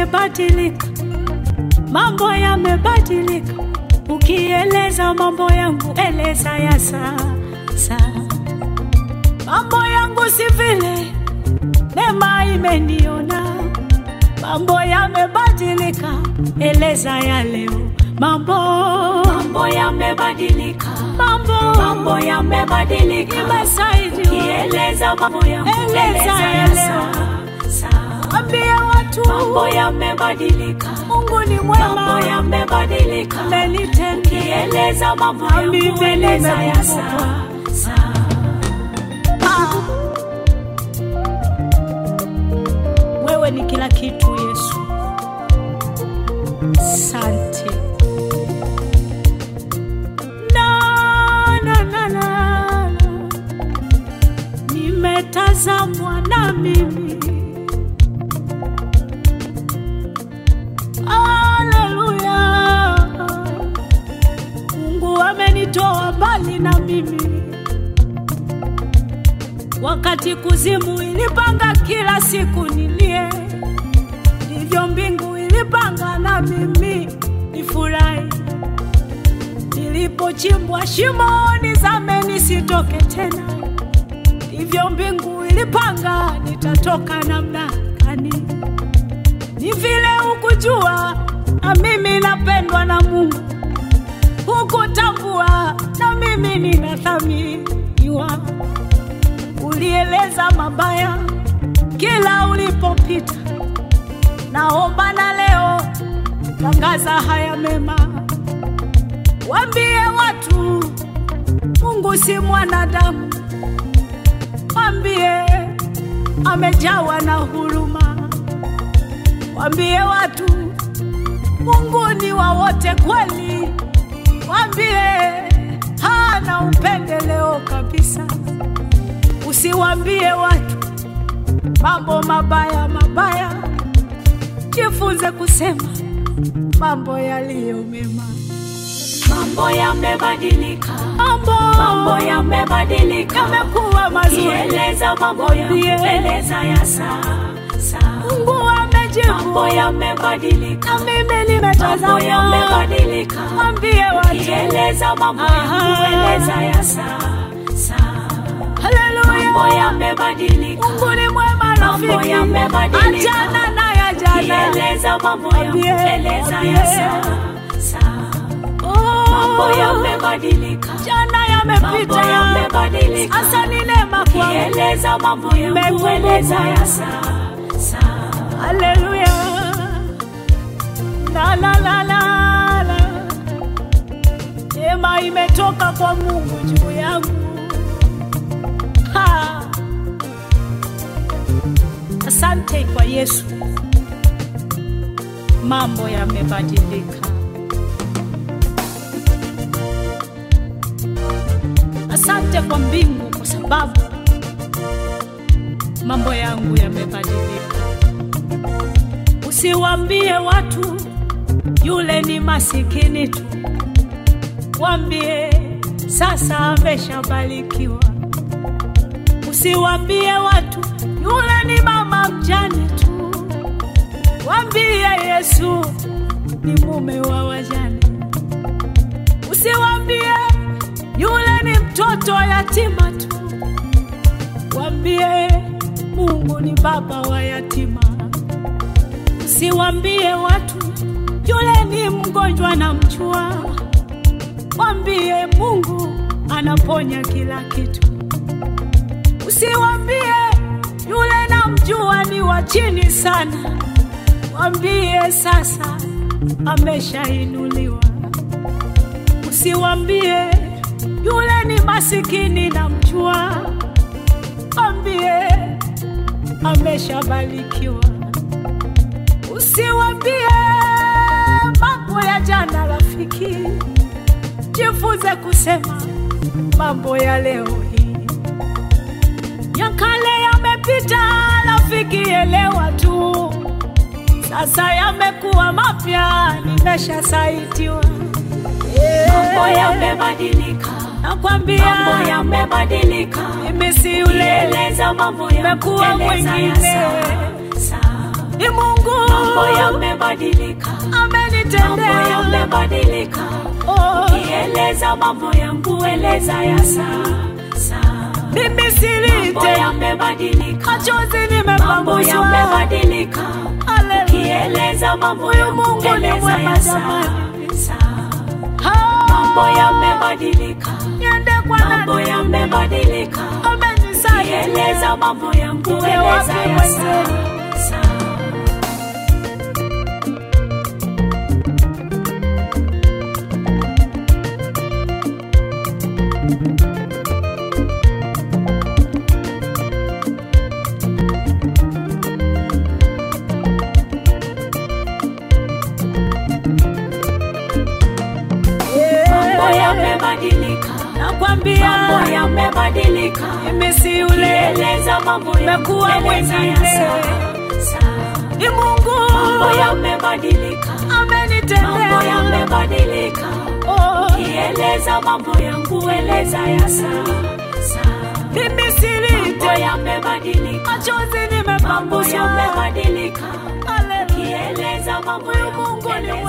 yamebadilika, mambo yamebadilika. Ukieleza mambo yangu, eleza ya sasa. Mambo yangu si vile neema imeniona. Mambo yamebadilika, eleza ya leo. Mambo yamebadilika, mambo yamebadilika. Kieleza mambo yangu, eleza ya sasa. Ambia watu mambo yamebadilika, Mungu ni mwema. Mambo yamebadilika, amenitendea. Kieleza mambo yangu, eleza ya sasa. Wewe ni kila kitu Yesu. Asante. Na nimetazamwa na mimi. Haleluya. Mungu amenitoa mbali na mimi. Wakati kuzimu ilipanga kila siku nilie, ndivyo mbingu ilipanga na mimi nifurahi. Nilipochimbwa shimoni zame nisitoke tena, ndivyo mbingu ilipanga nitatoka namna gani. Ni vile ukujua na mimi napendwa na Mungu, ukutambua na mimi ninathaminiwa. Ulieleza mabaya kila ulipopita, naomba na leo tangaza haya mema. Waambie watu Mungu si mwanadamu, waambie amejawa na huruma. Waambie watu Mungu ni wa wote kweli, waambie hana upendeleo kabisa. Usiwaambie watu mambo mabaya mabaya, jifunze kusema mambo yaliyo mema. Mambo yamebadilika, mambo yamebadilika, yamekuwa mazuri. Eleza mambo yangu, eleza ya sasa. Mungu amejibu, mambo yamebadilika, mimi nimetazama. Mambo yamebadilika, ambie watu, eleza mambo yangu, eleza ya sasa. Haleluya. Mambo yamebadilika, Mungu ni mwema rafiki. Mambo yamebadilika, achana na ya jana. Eleza mambo yangu, eleza ya sasa. Mambo yamebadilika, jana yamepita, mambo yamebadilika. Asa ni neema kwa eleza mambo yangu, eleza ya sasa. Haleluya. La. Neema imetoka kwa Mungu juu yangu. Asante kwa Yesu. Mambo yamebadilika. Asante kwa mbingu kwa sababu mambo yangu yamebadilika. Usiwaambie watu yule ni masikini tu, waambie sasa ameshabarikiwa. Usiwaambie watu yule ni mama mjane tu, waambie Yesu ni mume wa wajane. Usiwaambie yule ni mtoto yatima tu, waambie Mungu ni baba wa yatima. Usiwaambie watu yule ni mgonjwa na mjua, waambie Mungu anaponya kila kitu. Usiwaambie yule na mjua ni wa chini sana, waambie sasa ameshainuliwa. Usiwaambie yule ni masikini na mjua, waambie ameshabarikiwa. Usiwaambie mambo ya jana rafiki, jifunze kusema mambo ya leo hii. Ya kale yamepita rafiki, elewa tu. Sasa yamekuwa mapya, nimeshasaitiwa. Mambo yamebadilika, nakwambia mambo yamebadilika. Mimi si yule, eleza mambo yamekuwa mwingine. Ni Mungu. Mambo yamebadilika. Amenitendea. Mambo yamebadilika. Kieleza mambo yangu, eleza ya sasa. Mimi silite. Mambo yamebadilika. Machozi nimepanguswa. Mambo yamebadilika. Kieleza mambo yangu, eleza ya sasa. Mambo yamebadilika. Mambo yamebadilika. Kieleza mambo yangu, eleza ya sasa. Mambo yamebadilika. Nakwambia mambo yamebadilika. Mimi si ule. Kieleza mambo yangu, eleza ya sasa. Ni Mungu. Mambo yamebadilika. Amenitendea. Mambo yamebadilika. Kieleza mambo yangu, eleza ya sasa. Mimi silite. Mambo yamebadilika. Machozi Mambo nimepanguswa. yamebadilika. Haleluya. Kieleza mambo yangu, eleza